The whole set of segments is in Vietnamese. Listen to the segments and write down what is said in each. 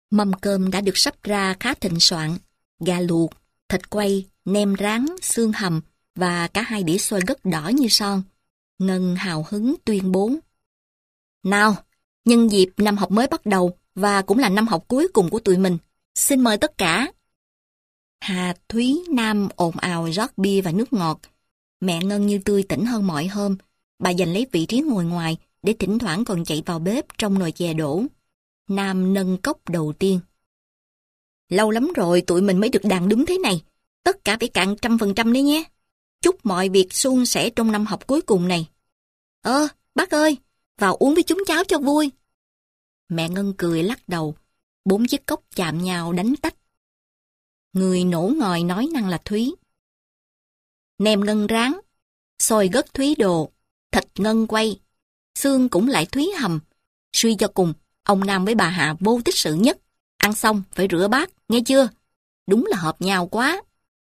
Mâm cơm đã được sắp ra khá thịnh soạn. Gà luộc, thịt quay, nem rán, xương hầm và cả 2 đĩa xôi gấc đỏ như son. Ngân hào hứng tuyên bố. Nào, nhân dịp năm học mới bắt đầu và cũng là năm học cuối cùng của tụi mình, xin mời tất cả. Hà, Thúy, Nam ồn ào rót bia và nước ngọt. Mẹ Ngân như tươi tỉnh hơn mọi hôm. Bà giành lấy vị trí ngồi ngoài để thỉnh thoảng còn chạy vào bếp trong nồi chè đổ. Nam nâng cốc đầu tiên. Lâu lắm rồi tụi mình mới được đàn đúng thế này. Tất cả phải cạn 100% đấy nhé. Chúc mọi việc suôn sẻ trong năm học cuối cùng này. Bác ơi, vào uống với chúng cháu cho vui. Mẹ Ngân cười lắc đầu. 4 chiếc cốc chạm nhau đánh tách. Người nổ ngòi nói năng là Thúy. Nem Ngân rán, xôi gấc Thúy đồ, thịt Ngân quay, xương cũng lại Thúy hầm. Suy cho cùng, ông Nam với bà Hạ vô tích sự nhất. Ăn xong phải rửa bát, nghe chưa? Đúng là hợp nhau quá.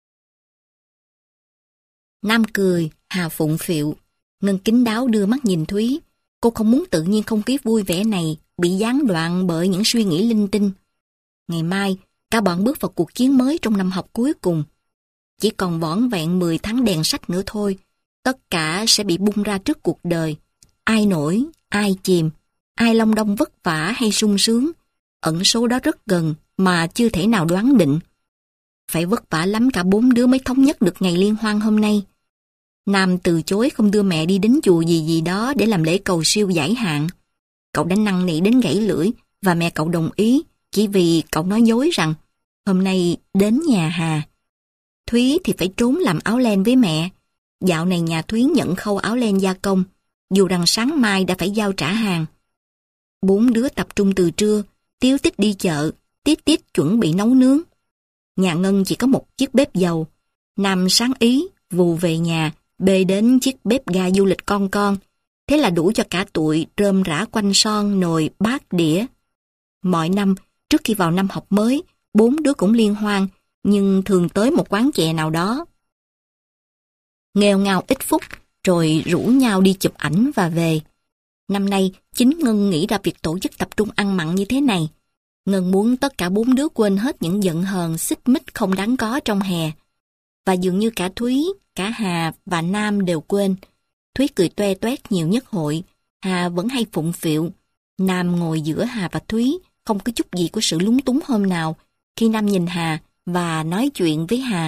Nam cười, Hà phụng phịu. Ngân kín đáo đưa mắt nhìn Thúy. Cô không muốn tự nhiên không khí vui vẻ này bị gián đoạn bởi những suy nghĩ linh tinh. Ngày mai, cả bọn bước vào cuộc chiến mới trong năm học cuối cùng. Chỉ còn vỏn vẹn 10 tháng đèn sách nữa thôi. Tất cả sẽ bị bung ra trước cuộc đời. Ai nổi, ai chìm, ai long đong vất vả hay sung sướng. Ẩn số đó rất gần mà chưa thể nào đoán định. Phải vất vả lắm cả 4 đứa mới thống nhất được ngày liên hoan hôm nay. Nam từ chối không đưa mẹ đi đến chùa gì đó để làm lễ cầu siêu giải hạn. Cậu đã năn nỉ đến gãy lưỡi và mẹ cậu đồng ý chỉ vì cậu nói dối rằng hôm nay đến nhà Hà. Thúy thì phải trốn làm áo len với mẹ. Dạo này nhà Thúy nhận khâu áo len gia công, dù rằng sáng mai đã phải giao trả hàng. 4 đứa tập trung từ trưa, Tiếu Tích đi chợ, Tít Tít chuẩn bị nấu nướng. Nhà Ngân chỉ có một chiếc bếp dầu. Nam sáng ý, vù về nhà, bê đến chiếc bếp ga du lịch con. Thế là đủ cho cả tụi rơm rã quanh son, nồi, bát, đĩa. Mọi năm, trước khi vào năm học mới, 4 đứa cũng liên hoan, nhưng thường tới một quán chè nào đó. Nghèo ngao ít phút, rồi rủ nhau đi chụp ảnh và về. Năm nay, chính Ngân nghĩ ra việc tổ chức tập trung ăn mặn như thế này. Ngân muốn tất cả 4 đứa quên hết những giận hờn, xích mích không đáng có trong hè. Và dường như cả Thúy, cả Hà và Nam đều quên. Thúy cười toe toét nhiều nhất hội, Hà vẫn hay phụng phịu. Nam ngồi giữa Hà và Thúy, không có chút gì của sự lúng túng hôm nào, khi Nam nhìn Hà và nói chuyện với Hà.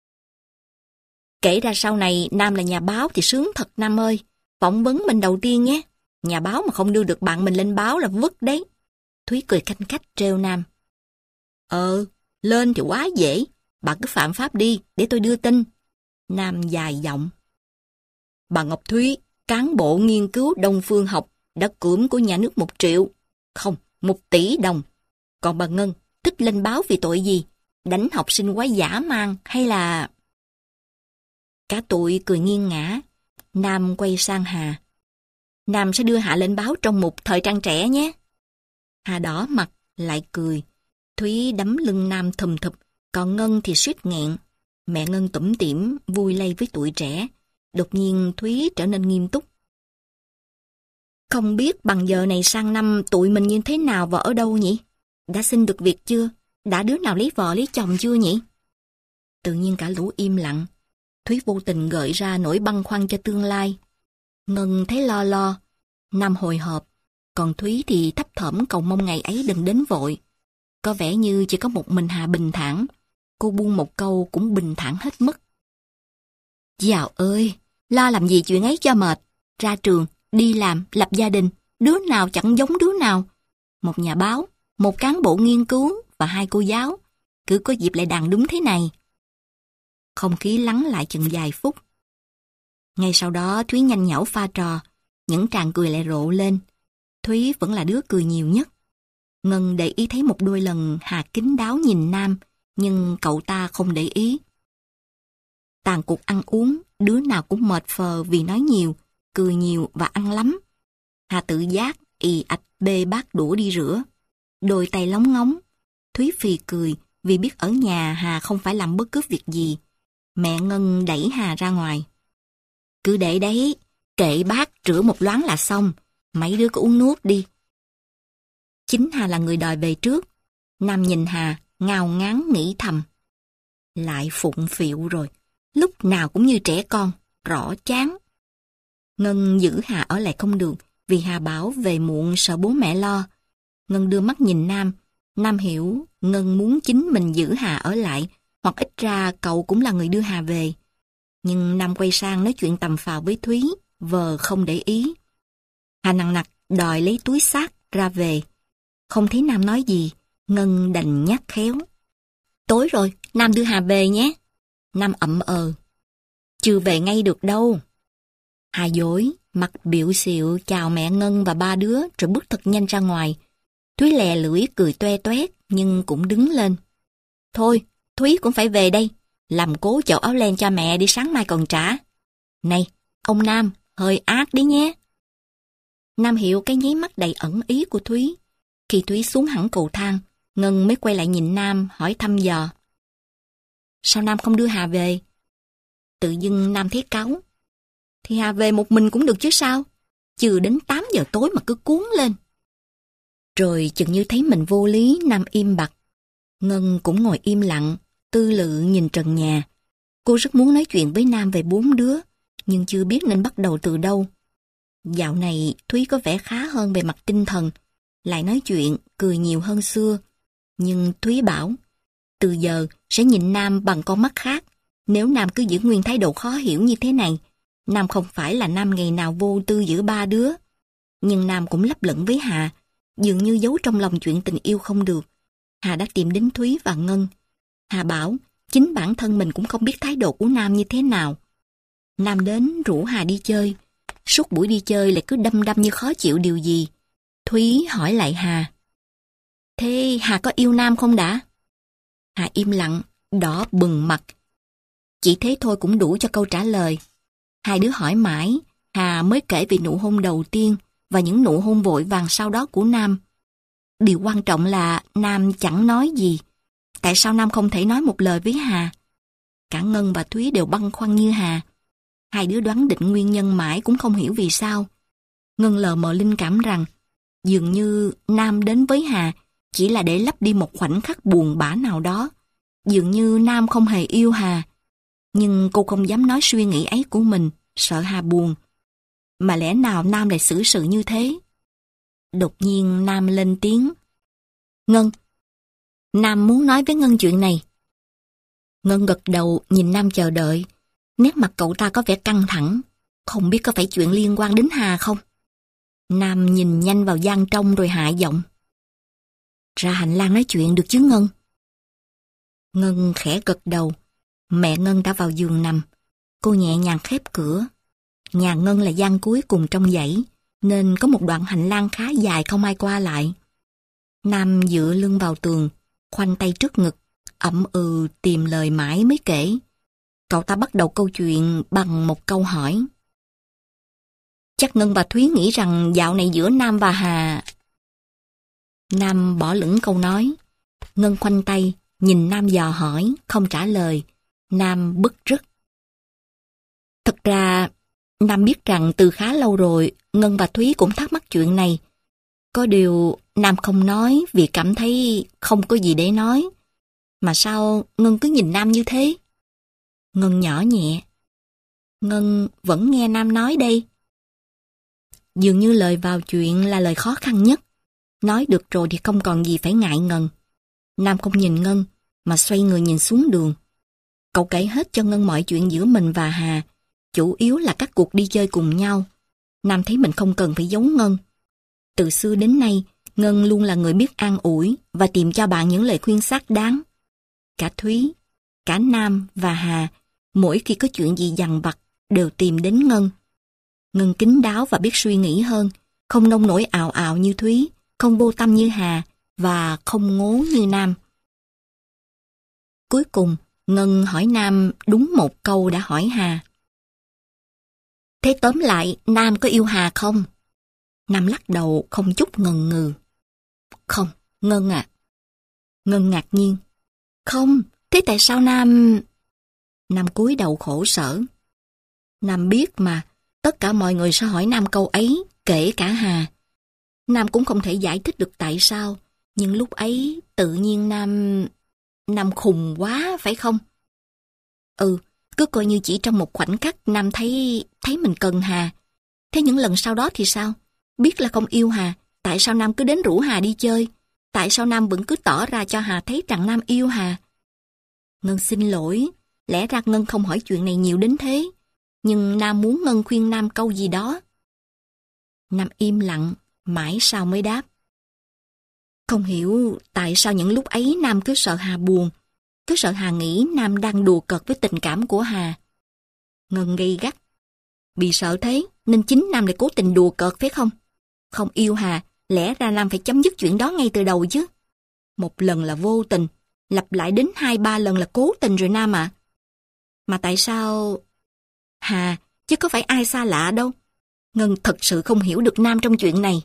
Kể ra sau này Nam là nhà báo thì sướng thật Nam ơi. Phỏng vấn mình đầu tiên nhé. Nhà báo mà không đưa được bạn mình lên báo là vứt đấy. Thúy cười khanh khách trêu Nam. Lên thì quá dễ. Bà cứ phạm pháp đi để tôi đưa tin. Nam dài giọng. Bà Ngọc Thúy, cán bộ nghiên cứu Đông Phương học, đã cưỡng của nhà nước 1 triệu. Không, 1 tỷ đồng. Còn bà Ngân, thích lên báo vì tội gì? Đánh học sinh quá dã man hay là... Cả tụi cười nghiêng ngã. Nam quay sang Hà. Nam sẽ đưa Hạ lên báo trong mục Thời trang trẻ nhé. Hà đỏ mặt, lại cười. Thúy đấm lưng Nam thùm thụp, còn Ngân thì suýt nghẹn. Mẹ Ngân tủm tỉm, vui lây với tụi trẻ. Đột nhiên Thúy trở nên nghiêm túc. Không biết bằng giờ này sang năm tụi mình như thế nào và ở đâu nhỉ? Đã xin được việc chưa? Đã đứa nào lấy vợ lấy chồng chưa nhỉ? Tự nhiên cả lũ im lặng. Thúy vô tình gợi ra nỗi băn khoăn cho tương lai. Ngân thấy lo lo. Nam hồi hộp. Còn Thúy thì thấp thỏm cầu mong ngày ấy đừng đến vội. Có vẻ như chỉ có một mình Hà bình thản. Cô buông một câu cũng bình thản hết mức. Dạo ơi, lo làm gì chuyện ấy cho mệt. Ra trường, đi làm, lập gia đình, đứa nào chẳng giống đứa nào. Một nhà báo, một cán bộ nghiên cứu và 2 cô giáo. Cứ có dịp lại đàn đúng thế này. Không khí lắng lại chừng vài phút. Ngay sau đó Thúy nhanh nhảu pha trò. Những tràng cười lại rộ lên. Thúy vẫn là đứa cười nhiều nhất. Ngân để ý thấy một đôi lần Hà kín đáo nhìn Nam, nhưng cậu ta không để ý. Tàn cuộc ăn uống, đứa nào cũng mệt phờ vì nói nhiều, cười nhiều và ăn lắm. Hà tự giác, ì ạch bê bát đũa đi rửa. Đôi tay lóng ngóng. Thúy phì cười vì biết ở nhà Hà không phải làm bất cứ việc gì. Mẹ Ngân đẩy Hà ra ngoài. Cứ để đấy, kệ bát rửa một loáng là xong. Mấy đứa cứ uống nước đi. Chính Hà là người đòi về trước. Nam nhìn Hà, ngao ngán nghĩ thầm. Lại phụng phịu rồi, lúc nào cũng như trẻ con, rõ chán. Ngân giữ Hà ở lại không được, vì Hà bảo về muộn sợ bố mẹ lo. Ngân đưa mắt nhìn Nam, Nam hiểu Ngân muốn chính mình giữ Hà ở lại, hoặc ít ra cậu cũng là người đưa Hà về. Nhưng Nam quay sang nói chuyện tầm phào với Thúy, vờ không để ý. Hà nằng nặc đòi lấy túi xách ra về. Không thấy Nam nói gì, Ngân đành nhắc khéo. Tối rồi, Nam đưa Hà về nhé. Nam ậm chưa về ngay được đâu. Hà dối, mặt biểu xịu chào mẹ Ngân và ba đứa rồi bước thật nhanh ra ngoài. Thúy lè lưỡi cười toe toét nhưng cũng đứng lên. Thôi, Thúy cũng phải về đây. Làm cố chậu áo len cho mẹ đi, sáng mai còn trả. Này, ông Nam, hơi ác đấy nhé. Nam hiểu cái nháy mắt đầy ẩn ý của Thúy. Khi Thúy xuống hẳn cầu thang, Ngân mới quay lại nhìn Nam hỏi thăm dò. Sao Nam không đưa Hà về? Tự dưng Nam thấy cáu. Thì Hà về một mình cũng được chứ sao? Chưa đến 8 giờ tối mà cứ cuống lên. Rồi chừng như thấy mình vô lý, Nam im bặt. Ngân cũng ngồi im lặng, tư lự nhìn trần nhà. Cô rất muốn nói chuyện với Nam về 4 đứa, nhưng chưa biết nên bắt đầu từ đâu. Dạo này Thúy có vẻ khá hơn về mặt tinh thần, lại nói chuyện, cười nhiều hơn xưa. Nhưng Thúy bảo, từ giờ sẽ nhìn Nam bằng con mắt khác. Nếu Nam cứ giữ nguyên thái độ khó hiểu như thế này, Nam không phải là Nam ngày nào vô tư giữa ba đứa. Nhưng Nam cũng lấp lửng với Hà, dường như giấu trong lòng chuyện tình yêu không được. Hà đã tìm đến Thúy và Ngân. Hà bảo, chính bản thân mình cũng không biết thái độ của Nam như thế nào. Nam đến rủ Hà đi chơi. Suốt buổi đi chơi lại cứ đăm đăm như khó chịu điều gì. Thúy hỏi lại Hà. Thế Hà có yêu Nam không đã? Hà im lặng, đỏ bừng mặt. Chỉ thế thôi cũng đủ cho câu trả lời. Hai đứa hỏi mãi, Hà mới kể về nụ hôn đầu tiên và những nụ hôn vội vàng sau đó của Nam. Điều quan trọng là Nam chẳng nói gì. Tại sao Nam không thể nói một lời với Hà? Cả Ngân và Thúy đều băn khoăn như Hà. Hai đứa đoán định nguyên nhân mãi cũng không hiểu vì sao. Ngân lờ mờ linh cảm rằng dường như Nam đến với Hà chỉ là để lấp đi một khoảnh khắc buồn bã nào đó. Dường như Nam không hề yêu Hà. Nhưng cô không dám nói suy nghĩ ấy của mình, sợ Hà buồn. Mà lẽ nào Nam lại xử sự như thế? Đột nhiên Nam lên tiếng. Ngân, Nam muốn nói với Ngân chuyện này. Ngân gật đầu nhìn Nam chờ đợi. Nét mặt cậu ta có vẻ căng thẳng. Không biết có phải chuyện liên quan đến Hà không? Nam nhìn nhanh vào gian trong rồi hạ giọng. Ra hành lang nói chuyện được chứ Ngân? Ngân khẽ gật đầu. Mẹ Ngân đã vào giường nằm. Cô nhẹ nhàng khép cửa. Nhà Ngân là gian cuối cùng trong dãy, nên có một đoạn hành lang khá dài không ai qua lại. Nam dựa lưng vào tường, khoanh tay trước ngực, ậm tìm lời mãi mới kể. Cậu ta bắt đầu câu chuyện bằng một câu hỏi. Chắc Ngân và Thúy nghĩ rằng dạo này giữa Nam và Hà... Nam bỏ lửng câu nói. Ngân khoanh tay, nhìn Nam dò hỏi, không trả lời. Nam bứt rứt. Thật ra, Nam biết rằng từ khá lâu rồi, Ngân và Thúy cũng thắc mắc chuyện này. Có điều, Nam không nói vì cảm thấy không có gì để nói. Mà sao Ngân cứ nhìn Nam như thế? Ngân nhỏ nhẹ. Ngân vẫn nghe Nam nói đây. Dường như lời vào chuyện là lời khó khăn nhất. Nói được rồi thì không còn gì phải ngại ngần. Nam không nhìn Ngân, mà xoay người nhìn xuống đường. Cậu kể hết cho Ngân mọi chuyện giữa mình và Hà, chủ yếu là các cuộc đi chơi cùng nhau. Nam thấy mình không cần phải giấu Ngân. Từ xưa đến nay, Ngân luôn là người biết an ủi và tìm cho bạn những lời khuyên xác đáng. Cả Thúy, cả Nam và Hà, mỗi khi có chuyện gì dằn vặt, đều tìm đến Ngân. Ngân kín đáo và biết suy nghĩ hơn, không nông nổi ào ào như Thúy, không vô tâm như Hà và không ngố như Nam. Cuối cùng, Ngân hỏi Nam đúng một câu đã hỏi Hà. Thế tóm lại, Nam có yêu Hà không? Nam lắc đầu không chút ngần ngừ. Không, Ngân à. Ngân ngạc nhiên. Không, thế tại sao Nam... Nam cúi đầu khổ sở. Nam biết mà, tất cả mọi người sẽ hỏi Nam câu ấy, kể cả Hà. Nam cũng không thể giải thích được tại sao, Nhưng lúc ấy tự nhiên Nam khùng quá phải không? Cứ coi như chỉ trong một khoảnh khắc Nam thấy mình cần Hà. Thế những lần sau đó thì sao? Biết là không yêu Hà, tại sao Nam cứ đến rủ Hà đi chơi? Tại sao Nam vẫn cứ tỏ ra cho Hà thấy rằng Nam yêu Hà? Ngân xin lỗi, lẽ ra Ngân không hỏi chuyện này nhiều đến thế. Nhưng Nam muốn Ngân khuyên Nam câu gì đó. Nam im lặng, mãi sau mới đáp. Không hiểu tại sao những lúc ấy Nam cứ sợ Hà buồn, cứ sợ Hà nghĩ Nam đang đùa cợt với tình cảm của Hà. Ngân gay gắt. Vì sợ thế nên chính Nam lại cố tình đùa cợt phải không? Không yêu Hà, lẽ ra Nam phải chấm dứt chuyện đó ngay từ đầu chứ. Một lần là vô tình, lặp lại đến 2-3 lần là cố tình rồi Nam ạ. Mà tại sao... Hà, chứ có phải ai xa lạ đâu. Ngân thật sự không hiểu được Nam trong chuyện này.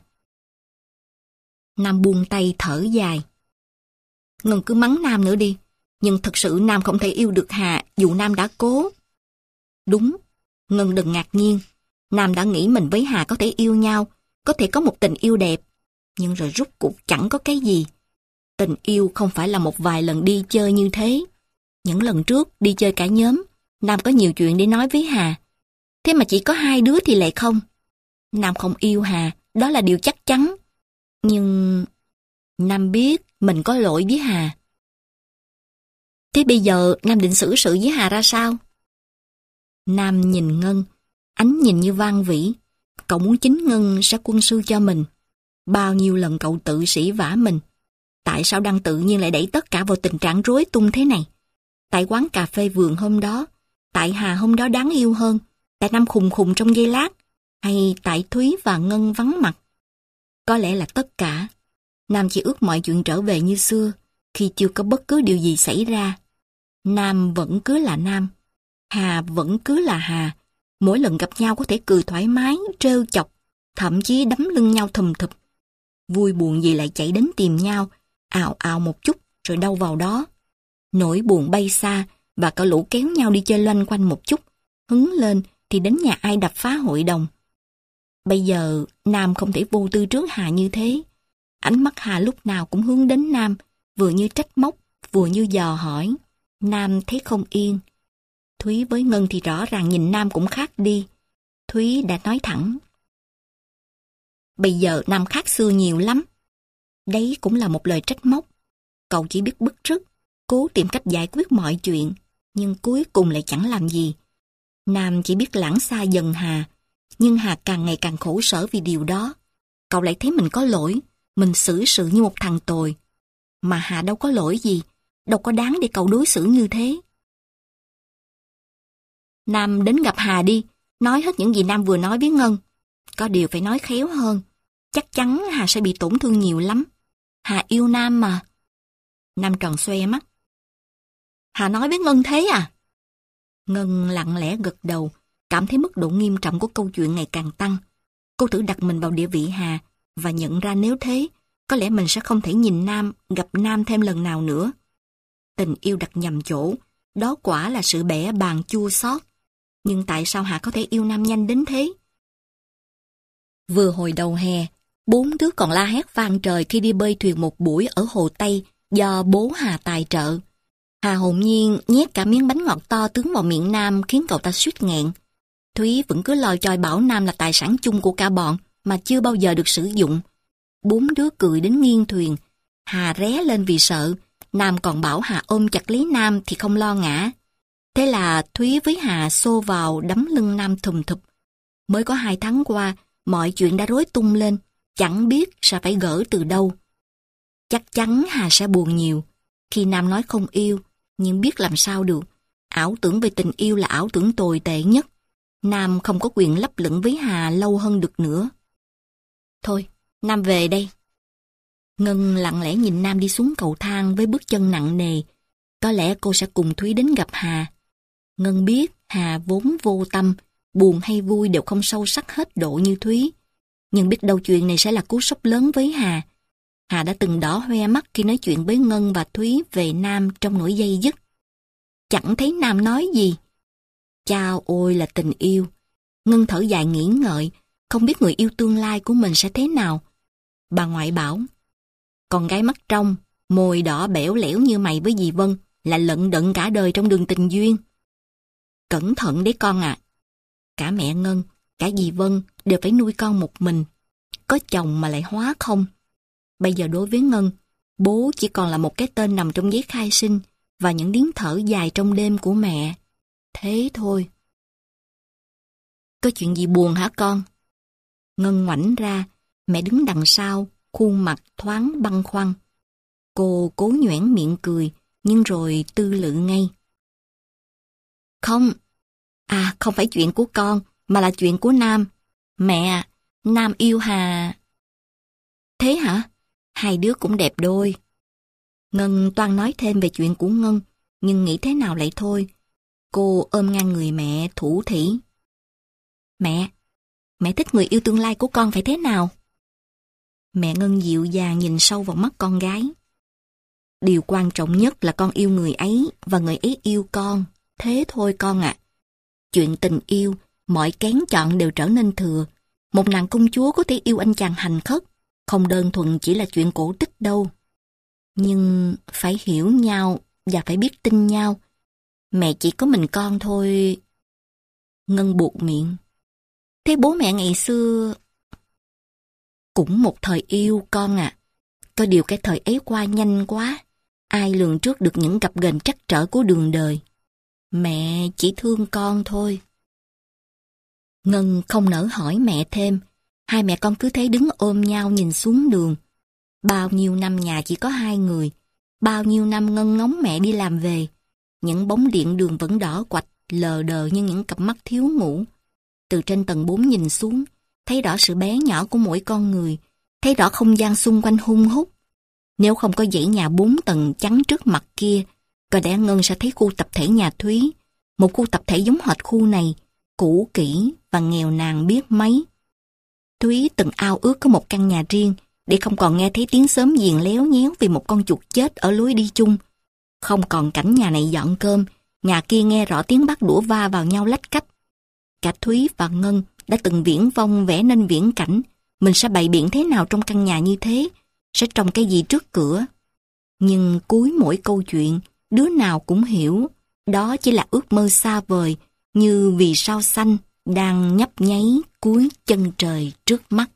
Nam buông tay thở dài. Ngân cứ mắng Nam nữa đi. Nhưng thật sự Nam không thể yêu được Hà dù Nam đã cố. Đúng, Ngân đừng ngạc nhiên. Nam đã nghĩ mình với Hà có thể yêu nhau, có thể có một tình yêu đẹp. Nhưng rồi rốt cuộc chẳng có cái gì. Tình yêu không phải là một vài lần đi chơi như thế. Những lần trước đi chơi cả nhóm, Nam có nhiều chuyện để nói với Hà. Thế mà chỉ có 2 đứa thì lại không. Nam không yêu Hà, đó là điều chắc chắn. Nhưng Nam biết mình có lỗi với Hà. Thế bây giờ Nam định xử sự với Hà ra sao? Nam nhìn Ngân, ánh nhìn như van vỉ. Cậu muốn chính Ngân sẽ quân sư cho mình. Bao nhiêu lần cậu tự sỉ vả mình. Tại sao đang tự nhiên lại đẩy tất cả vào tình trạng rối tung thế này? Tại quán cà phê vườn hôm đó, tại Hà hôm đó đáng yêu hơn, tại Nam khùng khùng trong giây lát, hay tại Thúy và Ngân vắng mặt? Có lẽ là tất cả. Nam chỉ ước mọi chuyện trở về như xưa, khi chưa có bất cứ điều gì xảy ra. Nam vẫn cứ là Nam, Hà vẫn cứ là Hà. Mỗi lần gặp nhau có thể cười thoải mái, trêu chọc, thậm chí đấm lưng nhau thùm thụp. Vui buồn gì lại chạy đến tìm nhau, ào ào một chút rồi đâu vào đó. Nỗi buồn bay xa và cả lũ kéo nhau đi chơi loanh quanh một chút, hứng lên thì đến nhà ai đập phá hội đồng. Bây giờ Nam không thể vô tư trước Hà như thế. Ánh mắt Hà lúc nào cũng hướng đến Nam, vừa như trách móc, vừa như dò hỏi. Nam thấy không yên. Thúy với Ngân thì rõ ràng nhìn Nam cũng khác đi. Thúy đã nói thẳng. Bây giờ Nam khác xưa nhiều lắm. Đấy cũng là một lời trách móc. Cậu chỉ biết bứt rứt, cố tìm cách giải quyết mọi chuyện, nhưng cuối cùng lại chẳng làm gì. Nam chỉ biết lãng xa dần Hà, nhưng Hà càng ngày càng khổ sở vì điều đó. Cậu lại thấy mình có lỗi, mình xử sự như một thằng tồi. Mà Hà đâu có lỗi gì, đâu có đáng để cậu đối xử như thế. Nam đến gặp Hà đi, nói hết những gì Nam vừa nói với Ngân. Có điều phải nói khéo hơn, chắc chắn Hà sẽ bị tổn thương nhiều lắm. Hà yêu Nam mà. Nam tròn xoe mắt. Hà nói với Ngân thế à? Ngân lặng lẽ gật đầu, cảm thấy mức độ nghiêm trọng của câu chuyện ngày càng tăng. Cô thử đặt mình vào địa vị Hà và nhận ra nếu thế, có lẽ mình sẽ không thể nhìn Nam, gặp Nam thêm lần nào nữa. Tình yêu đặt nhầm chỗ, đó quả là sự bẽ bàng chua xót. Nhưng tại sao Hà có thể yêu Nam nhanh đến thế? Vừa hồi đầu hè, 4 đứa còn la hét vang trời khi đi bơi thuyền một buổi ở Hồ Tây do bố Hà tài trợ. Hà hồn nhiên nhét cả miếng bánh ngọt to tướng vào miệng Nam khiến cậu ta suýt nghẹn. Thúy vẫn cứ lòi choi bảo Nam là tài sản chung của cả bọn mà chưa bao giờ được sử dụng. 4 đứa cười đến nghiêng thuyền. Hà ré lên vì sợ. Nam còn bảo Hà ôm chặt lấy Nam thì không lo ngã. Thế là Thúy với Hà xô vào đấm lưng Nam thùm thụp. Mới có 2 tháng qua, mọi chuyện đã rối tung lên, chẳng biết sẽ phải gỡ từ đâu. Chắc chắn Hà sẽ buồn nhiều khi Nam nói không yêu, nhưng biết làm sao được. Ảo tưởng về tình yêu là ảo tưởng tồi tệ nhất. Nam không có quyền lấp lửng với Hà lâu hơn được nữa. Thôi, Nam về đây. Ngân lặng lẽ nhìn Nam đi xuống cầu thang với bước chân nặng nề. Có lẽ cô sẽ cùng Thúy đến gặp Hà. Ngân biết Hà vốn vô tâm, buồn hay vui đều không sâu sắc hết độ như Thúy. Nhưng biết đâu chuyện này sẽ là cú sốc lớn với Hà. Hà đã từng đỏ hoe mắt khi nói chuyện với Ngân và Thúy về Nam trong nỗi day dứt. Chẳng thấy Nam nói gì. Chao ôi là tình yêu. Ngân thở dài nghĩ ngợi, không biết người yêu tương lai của mình sẽ thế nào. Bà ngoại bảo, Con gái mắt trong, môi đỏ bẽo lẽo như mày với dì Vân là lận đận cả đời trong đường tình duyên. Cẩn thận đấy con ạ. Cả mẹ Ngân, cả dì Vân đều phải nuôi con một mình. Có chồng mà lại hóa không. Bây giờ đối với Ngân, bố chỉ còn là một cái tên nằm trong giấy khai sinh và những tiếng thở dài trong đêm của mẹ. Thế thôi. Có chuyện gì buồn hả con? Ngân ngoảnh ra, mẹ đứng đằng sau, khuôn mặt thoáng băn khoăn. Cô cố nhoẻn miệng cười, nhưng rồi tư lự ngay. Không, không phải chuyện của con, mà là chuyện của Nam. Mẹ, Nam yêu Hà. Thế hả? Hai đứa cũng đẹp đôi. Ngân toan nói thêm về chuyện của Ngân, nhưng nghĩ thế nào lại thôi. Cô ôm ngang người mẹ thủ thỉ. Mẹ thích người yêu tương lai của con phải thế nào? Mẹ Ngân dịu dàng nhìn sâu vào mắt con gái. Điều quan trọng nhất là con yêu người ấy và người ấy yêu con. Thế thôi con ạ. Chuyện tình yêu, mọi kén chọn đều trở nên thừa. Một nàng công chúa có thể yêu anh chàng hành khất, không đơn thuần chỉ là chuyện cổ tích đâu. Nhưng phải hiểu nhau và phải biết tin nhau. Mẹ chỉ có mình con thôi. Ngân buột miệng. Thế bố mẹ ngày xưa... Cũng một thời yêu con ạ. Có điều cái thời ấy qua nhanh quá. Ai lường trước được những gập ghềnh trắc trở của đường đời. Mẹ chỉ thương con thôi. Ngân không nỡ hỏi mẹ thêm. Hai mẹ con cứ thế đứng ôm nhau nhìn xuống đường. Bao nhiêu năm nhà chỉ có hai người. Bao nhiêu năm Ngân ngóng mẹ đi làm về. Những bóng điện đường vẫn đỏ quạch, lờ đờ như những cặp mắt thiếu ngủ. Từ trên tầng 4 nhìn xuống, thấy rõ sự bé nhỏ của mỗi con người, thấy rõ không gian xung quanh hun hút. Nếu không có dãy nhà 4 tầng chắn trước mặt kia, có lẽ Ngân sẽ thấy khu tập thể nhà Thúy, một khu tập thể giống hệt khu này, cũ kỹ và nghèo nàn biết mấy. Thúy từng ao ước có một căn nhà riêng, để không còn nghe thấy tiếng xóm giềng léo nhéo vì một con chuột chết ở lối đi chung. Không còn cảnh nhà này dọn cơm, nhà kia nghe rõ tiếng bát đũa va vào nhau lách cách. Cả Thúy và Ngân đã từng viễn vông vẽ nên viễn cảnh, mình sẽ bày biện thế nào trong căn nhà như thế, sẽ trồng cái gì trước cửa. Nhưng cuối mỗi câu chuyện, đứa nào cũng hiểu, đó chỉ là ước mơ xa vời, như vì sao xanh đang nhấp nháy cuối chân trời trước mắt.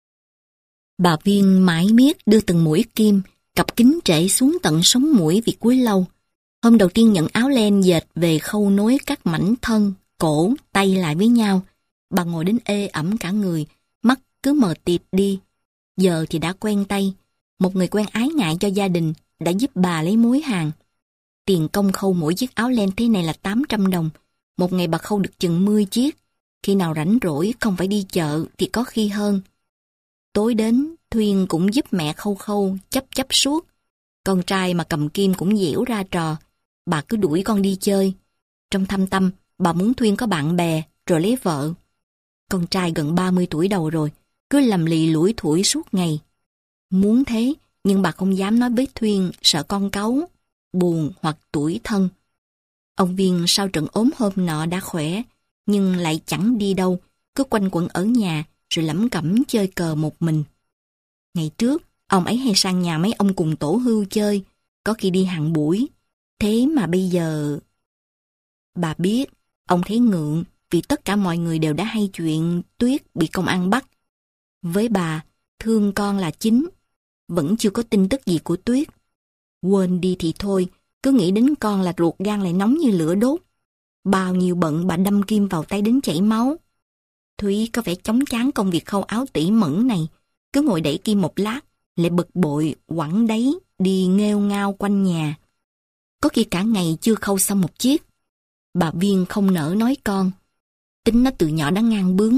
Bà Viên mãi miết đưa từng mũi kim, cặp kính trễ xuống tận sống mũi vì cúi lâu. Hôm đầu tiên nhận áo len dệt về khâu nối các mảnh thân, cổ, tay lại với nhau. Bà ngồi đến ê ẩm cả người, mắt cứ mờ tịt đi. Giờ thì đã quen tay. Một người quen ái ngại cho gia đình đã giúp bà lấy mối hàng. Tiền công khâu mỗi chiếc áo len thế này là 800 đồng. Một ngày bà khâu được chừng 10 chiếc. Khi nào rảnh rỗi không phải đi chợ thì có khi hơn. Tối đến, Thuyên cũng giúp mẹ khâu chấp suốt. Con trai mà cầm kim cũng dẻo ra trò. Bà cứ đuổi con đi chơi. Trong thâm tâm, bà muốn Thuyên có bạn bè rồi lấy vợ. Con trai gần 30 tuổi đầu rồi, cứ lầm lì lủi thủi suốt ngày. Muốn thế, nhưng bà không dám nói với Thuyên, sợ con cáu, buồn hoặc tủi thân. Ông Viên sau trận ốm hôm nọ đã khỏe, nhưng lại chẳng đi đâu, cứ quanh quẩn ở nhà rồi lẩm cẩm chơi cờ một mình. Ngày trước, ông ấy hay sang nhà mấy ông cùng tổ hưu chơi, có khi đi hàng buổi. Thế mà bây giờ... Bà biết, ông thấy ngượng vì tất cả mọi người đều đã hay chuyện Tuyết bị công an bắt. Với bà, thương con là chính. Vẫn chưa có tin tức gì của Tuyết. Quên đi thì thôi, cứ nghĩ đến con là ruột gan lại nóng như lửa đốt. Bao nhiêu bận bà đâm kim vào tay đến chảy máu. Thúy có vẻ chóng chán công việc khâu áo tỉ mẩn này. Cứ ngồi đẩy kim một lát, lại bực bội, quẳng đấy, đi nghêu ngao quanh nhà. Có khi cả ngày chưa khâu xong một chiếc. Bà Viên không nỡ nói con. Tính nó từ nhỏ đã ngang bướng.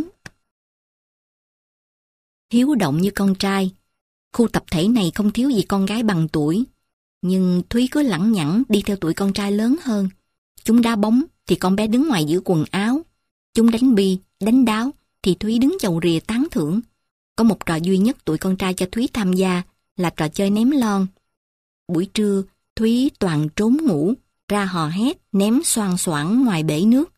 Hiếu động như con trai. Khu tập thể này không thiếu gì con gái bằng tuổi. Nhưng Thúy cứ lẳng nhẳng đi theo tuổi con trai lớn hơn. Chúng đá bóng thì con bé đứng ngoài giữ quần áo. Chúng đánh bi, đánh đáo thì Thúy đứng chầu rìa tán thưởng. Có một trò duy nhất tụi con trai cho Thúy tham gia là trò chơi ném lon. Buổi trưa, Thúy toàn trốn ngủ, ra hò hét, ném xoang xoảng ngoài bể nước.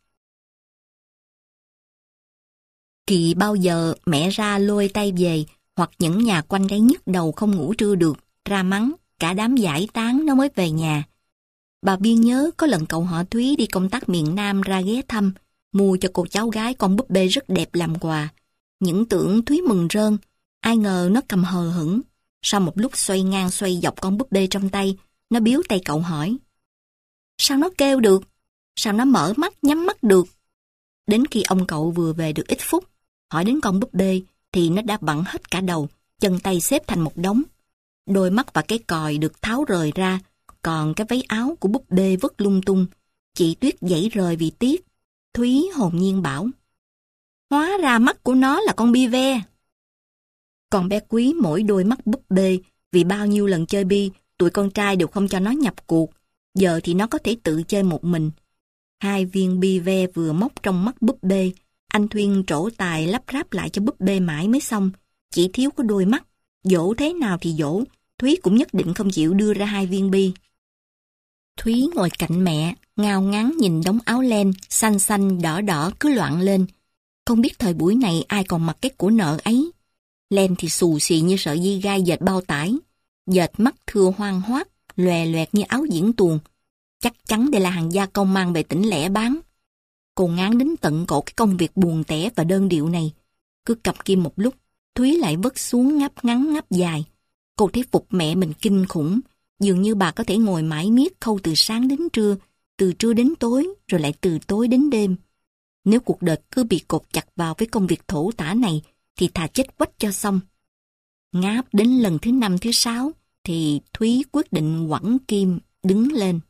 Kỳ bao giờ mẹ ra lôi tay về, hoặc những nhà quanh gáy nhức đầu không ngủ trưa được, ra mắng, cả đám giải tán nó mới về nhà. Bà Biên nhớ có lần cậu họ Thúy đi công tác miền Nam ra ghé thăm, mua cho cô cháu gái con búp bê rất đẹp làm quà. Những tưởng Thúy mừng rơn, ai ngờ nó cầm hờ hững. Sau một lúc xoay ngang xoay dọc con búp bê trong tay, nó biếu tay cậu hỏi: sao nó kêu được? Sao nó mở mắt nhắm mắt được? Đến khi ông cậu vừa về được ít phút, hỏi đến con búp bê thì nó đã bặn hết cả đầu, chân tay xếp thành một đống. Đôi mắt và cái còi được tháo rời ra, còn cái váy áo của búp bê vứt lung tung. Chị Tuyết giãy rời vì tiếc. Thúy hồn nhiên bảo: hóa ra mắt của nó là con bi ve. Còn bé Quý mỗi đôi mắt búp bê, vì bao nhiêu lần chơi bi, tụi con trai đều không cho nó nhập cuộc. Giờ thì nó có thể tự chơi một mình. 2 viên bi ve vừa móc trong mắt búp bê, anh Thuyên trổ tài lắp ráp lại cho búp bê mãi mới xong. Chỉ thiếu có đôi mắt, dỗ thế nào thì dỗ, Thúy cũng nhất định không chịu đưa ra 2 viên bi. Thúy ngồi cạnh mẹ, ngao ngán nhìn đống áo len, xanh xanh đỏ đỏ cứ loạn lên. Không biết thời buổi này ai còn mặc cái của nợ ấy. Len thì xù xì như sợi dây gai dệt bao tải, dệt mắt thưa hoang hoác, lòe loẹt như áo diễn tuồng. Chắc chắn đây là hàng gia công mang về tỉnh lẻ bán. Cô ngán đến tận cổ cái công việc buồn tẻ và đơn điệu này. Cứ cặp kim một lúc, Thúy lại vất xuống ngáp ngắn ngáp dài. Cô thấy phục mẹ mình kinh khủng. Dường như bà có thể ngồi mãi miết khâu từ sáng đến trưa, từ trưa đến tối, rồi lại từ tối đến đêm. Nếu cuộc đời cứ bị cột chặt vào với công việc thổ tả này, thì thà chết quách cho xong. Ngáp đến lần thứ 5 thứ 6, thì Thúy quyết định quẳng kim, đứng lên.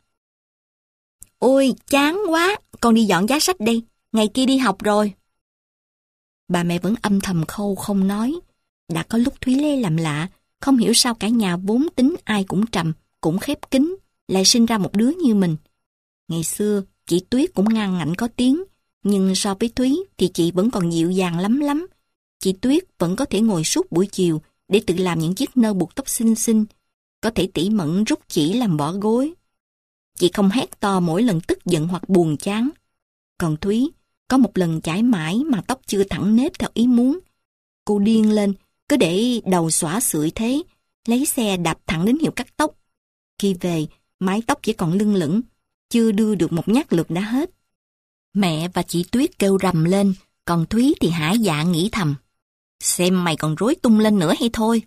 Ôi, chán quá, con đi dọn giá sách đây, ngày kia đi học rồi. Bà mẹ vẫn âm thầm khâu không nói. Đã có lúc Thúy Lê làm lạ, không hiểu sao cả nhà vốn tính ai cũng trầm, cũng khép kín, lại sinh ra một đứa như mình. Ngày xưa, chị Tuyết cũng ngang ngạnh có tiếng, nhưng so với Thúy thì chị vẫn còn dịu dàng lắm lắm. Chị Tuyết vẫn có thể ngồi suốt buổi chiều để tự làm những chiếc nơ buộc tóc xinh xinh, có thể tỉ mẩn rút chỉ làm bỏ gối. Chị không hét to mỗi lần tức giận hoặc buồn chán. Còn Thúy, có một lần chải mãi mà tóc chưa thẳng nếp theo ý muốn. Cô điên lên, cứ để đầu xõa sưởi thế, lấy xe đạp thẳng đến hiệu cắt tóc. Khi về, mái tóc chỉ còn lưng lửng, chưa đưa được một nhát lượt đã hết. Mẹ và chị Tuyết kêu rầm lên, còn Thúy thì hả dạ nghĩ thầm: xem mày còn rối tung lên nữa hay thôi.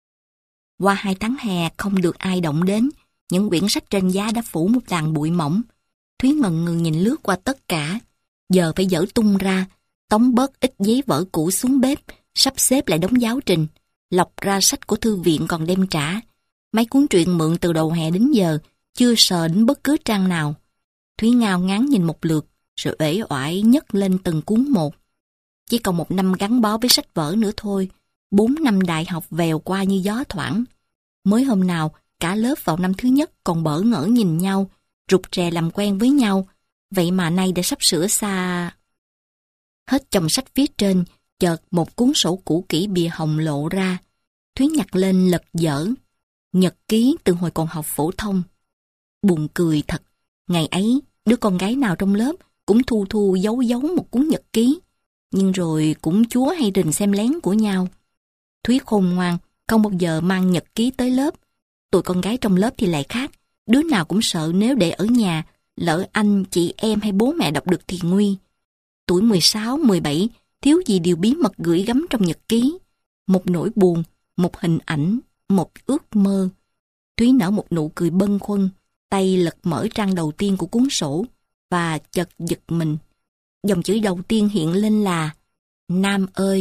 Qua 2 tháng hè không được ai động đến, những quyển sách trên giá đã phủ một làn bụi mỏng. Thúy ngần ngừ nhìn lướt qua tất cả. Giờ phải dỡ tung ra, tống bớt ít giấy vở cũ xuống bếp, sắp xếp lại đống giáo trình, lọc ra sách của thư viện còn đem trả. Mấy cuốn truyện mượn từ đầu hè đến giờ, chưa sờ đến bất cứ trang nào. Thúy ngao ngán nhìn một lượt, rồi uể oải nhấc lên từng cuốn một. Chỉ còn 1 năm gắn bó với sách vở nữa thôi, 4 năm đại học vèo qua như gió thoảng. Mới hôm nào, cả lớp vào năm thứ nhất còn bỡ ngỡ nhìn nhau, rụt rè làm quen với nhau, vậy mà nay đã sắp sửa xa. Hết chồng sách phía trên, chợt một cuốn sổ cũ kỹ bìa hồng lộ ra. Thúy nhặt lên lật dở. Nhật ký từ hồi còn học phổ thông. Buồn cười thật, ngày ấy đứa con gái nào trong lớp cũng thu thu giấu giấu một cuốn nhật ký, nhưng rồi cũng chúa hay rình xem lén của nhau. Thúy khôn ngoan, không bao giờ mang nhật ký tới lớp. Tụi con gái trong lớp thì lại khác, đứa nào cũng sợ nếu để ở nhà, lỡ anh, chị em hay bố mẹ đọc được thì nguy. Tuổi 16, 17, thiếu gì điều bí mật gửi gắm trong nhật ký. Một nỗi buồn, một hình ảnh, một ước mơ. Thúy nở một nụ cười bâng khuâng, tay lật mở trang đầu tiên của cuốn sổ, và chợt giật mình. Dòng chữ đầu tiên hiện lên là Nam ơi.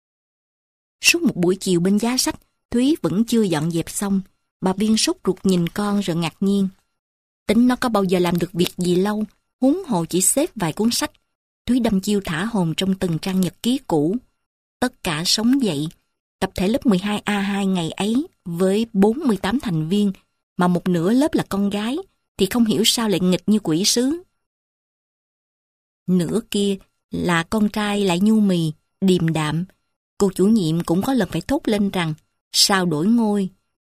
Suốt một buổi chiều bên giá sách, Thúy vẫn chưa dọn dẹp xong. Bà Viên sốt ruột nhìn con rồi ngạc nhiên. Tính nó có bao giờ làm được việc gì lâu, huống hồ chỉ xếp vài cuốn sách. Thúy đâm chiêu thả hồn trong từng trang nhật ký cũ. Tất cả sống dậy. Tập thể lớp 12A2 ngày ấy với 48 thành viên, mà một nửa lớp là con gái, thì không hiểu sao lại nghịch như quỷ sứ. Nửa kia là con trai lại nhu mì, điềm đạm. Cô chủ nhiệm cũng có lần phải thốt lên rằng sao đổi ngôi.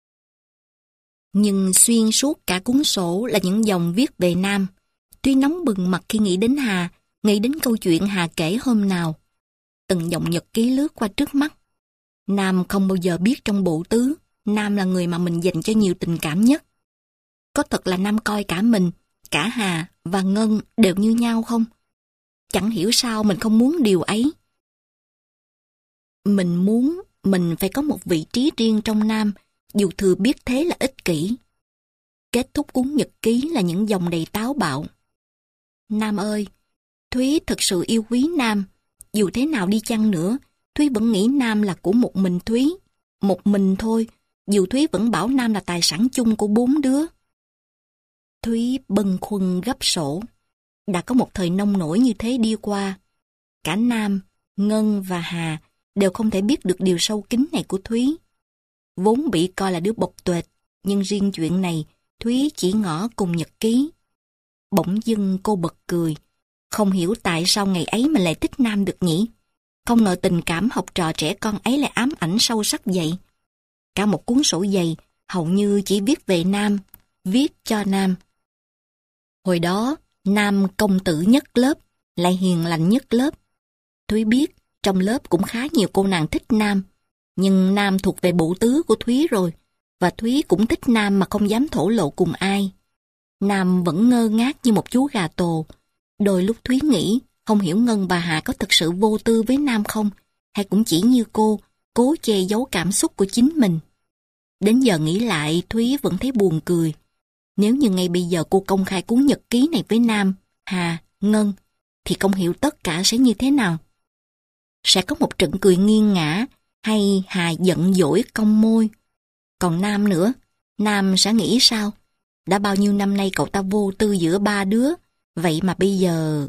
Nhưng xuyên suốt cả cuốn sổ là những dòng viết về Nam. Tuy nóng bừng mặt khi nghĩ đến Hà, nghĩ đến câu chuyện Hà kể hôm nào. Từng dòng nhật ký lướt qua trước mắt. Nam không bao giờ biết trong bộ tứ, Nam là người mà mình dành cho nhiều tình cảm nhất. Có thật là Nam coi cả mình, cả Hà và Ngân đều như nhau không? Chẳng hiểu sao mình không muốn điều ấy. Mình muốn mình phải có một vị trí riêng trong Nam, dù thừa biết thế là ích kỷ. Kết thúc cuốn nhật ký là những dòng đầy táo bạo. Nam ơi, Thúy thật sự yêu quý Nam. Dù thế nào đi chăng nữa, Thúy vẫn nghĩ Nam là của một mình Thúy. Một mình thôi, dù Thúy vẫn bảo Nam là tài sản chung của 4 đứa. Thúy bâng khuâng gấp sổ. Đã có một thời nông nổi như thế đi qua. Cả Nam, Ngân và Hà đều không thể biết được điều sâu kín này của Thúy. Vốn bị coi là đứa bộc tuệt, nhưng riêng chuyện này Thúy chỉ ngỏ cùng nhật ký. Bỗng dưng cô bật cười. Không hiểu tại sao ngày ấy mình lại thích Nam được nhỉ? Không ngờ tình cảm học trò trẻ con ấy lại ám ảnh sâu sắc vậy. Cả một cuốn sổ dày, hầu như chỉ viết về Nam, viết cho Nam. Hồi đó, Nam công tử nhất lớp, lại hiền lành nhất lớp. Thúy biết, trong lớp cũng khá nhiều cô nàng thích Nam, nhưng Nam thuộc về bộ tứ của Thúy rồi, và Thúy cũng thích Nam mà không dám thổ lộ cùng ai. Nam vẫn ngơ ngác như một chú gà tổ. Đôi lúc Thúy nghĩ, không hiểu Ngân và Hà có thực sự vô tư với Nam không, hay cũng chỉ như cô, cố che giấu cảm xúc của chính mình. Đến giờ nghĩ lại, Thúy vẫn thấy buồn cười. Nếu như ngay bây giờ cô công khai cuốn nhật ký này với Nam, Hà, Ngân, thì không hiểu tất cả sẽ như thế nào. Sẽ có một trận cười nghiêng ngã, hay Hà giận dỗi cong môi. Còn Nam nữa, Nam sẽ nghĩ sao? Đã bao nhiêu năm nay cậu ta vô tư giữa 3 đứa, vậy mà bây giờ...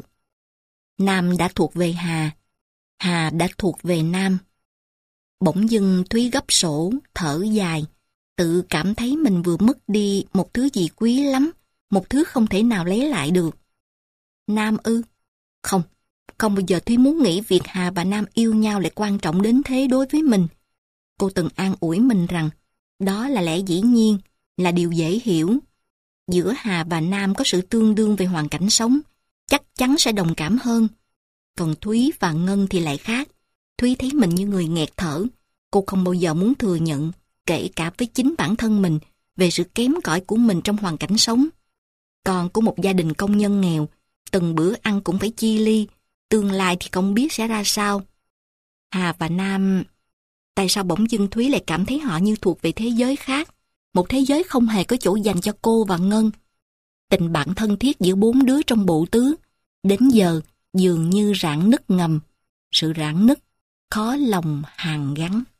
Nam đã thuộc về Hà, Hà đã thuộc về Nam. Bỗng dưng Thúy gấp sổ, thở dài, tự cảm thấy mình vừa mất đi một thứ gì quý lắm, một thứ không thể nào lấy lại được. Nam ư? Không, không bao giờ Thúy muốn nghĩ việc Hà và Nam yêu nhau lại quan trọng đến thế đối với mình. Cô từng an ủi mình rằng, đó là lẽ dĩ nhiên, là điều dễ hiểu. Giữa Hà và Nam có sự tương đương về hoàn cảnh sống, chắc chắn sẽ đồng cảm hơn. Còn Thúy và Ngân thì lại khác. Thúy thấy mình như người nghẹt thở. Cô không bao giờ muốn thừa nhận, kể cả với chính bản thân mình, về sự kém cỏi của mình trong hoàn cảnh sống. Con của một gia đình công nhân nghèo, từng bữa ăn cũng phải chia ly, tương lai thì không biết sẽ ra sao. Hà và Nam... Tại sao bỗng dưng Thúy lại cảm thấy họ như thuộc về thế giới khác, một thế giới không hề có chỗ dành cho cô và Ngân. Tình bạn thân thiết giữa 4 đứa trong bộ tứ, đến giờ dường như rạn nứt ngầm. Sự rạn nứt, khó lòng hàn gắn.